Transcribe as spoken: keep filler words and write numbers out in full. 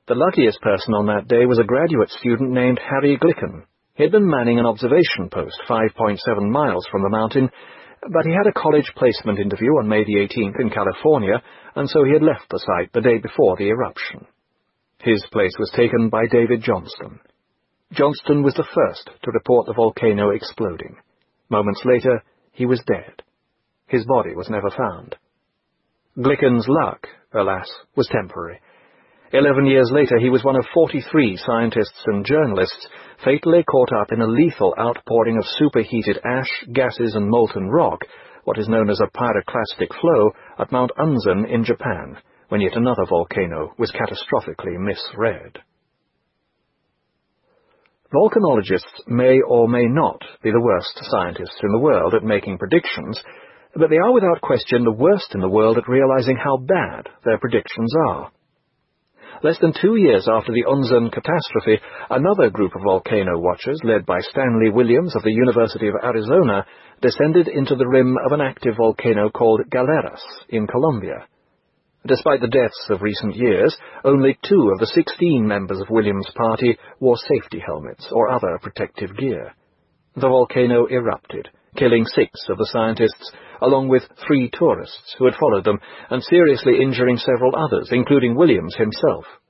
The luckiest person on that day was a graduate student named Harry Glicken. He had been manning an observation post five point seven miles from the mountain, but he had a college placement interview on May the eighteenth in California, and so he had left the site the day before the eruption. His place was taken by David Johnston. Johnston was the first to report the volcano exploding. Moments later, he was dead. His body was never found. Glicken's luck, alas, was temporary. Eleven years later, he was one of forty-three scientists and journalists fatally caught up in a lethal outpouring of superheated ash, gases, and molten rock, what is known as a pyroclastic flow, at Mount Unzen in Japan, when yet another volcano was catastrophically misread. Volcanologists may or may not be the worst scientists in the world at making predictions, but they are without question the worst in the world at realizing how bad their predictions are. Less than two years after the Unzen catastrophe, another group of volcano watchers, led by Stanley Williams of the University of Arizona, descended into the rim of an active volcano called Galeras in Colombia. Despite the deaths of recent years, only two of the sixteen members of Williams' party wore safety helmets or other protective gear. The volcano erupted, killing six of the scientists, along with three tourists who had followed them, and seriously injuring several others, including Williams himself.